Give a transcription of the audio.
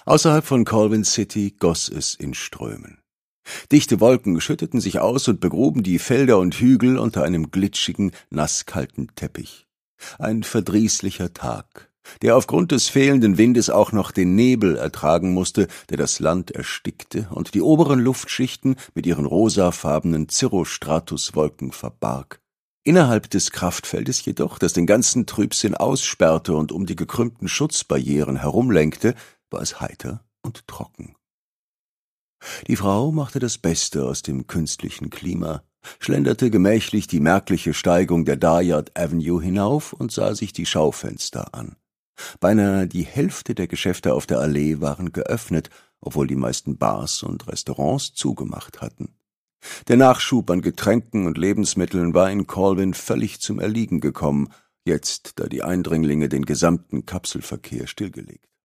Außerhalb von Colvin City goss es in Strömen. Dichte Wolken schütteten sich aus und begruben die Felder und Hügel unter einem glitschigen, nasskalten Teppich. Ein verdrießlicher Tag, der aufgrund des fehlenden Windes auch noch den Nebel ertragen musste, der das Land erstickte und die oberen Luftschichten mit ihren rosafarbenen Cirrostratuswolken verbarg. Innerhalb des Kraftfeldes jedoch, das den ganzen Trübsinn aussperrte und um die gekrümmten Schutzbarrieren herumlenkte, war es heiter und trocken. Die Frau machte das Beste aus dem künstlichen Klima, schlenderte gemächlich die merkliche Steigung der Dayard Avenue hinauf und sah sich die Schaufenster an. Beinahe die Hälfte der Geschäfte auf der Allee waren geöffnet, obwohl die meisten Bars und Restaurants zugemacht hatten. Der Nachschub an Getränken und Lebensmitteln war in Colvin völlig zum Erliegen gekommen, jetzt, da die Eindringlinge den gesamten Kapselverkehr stillgelegt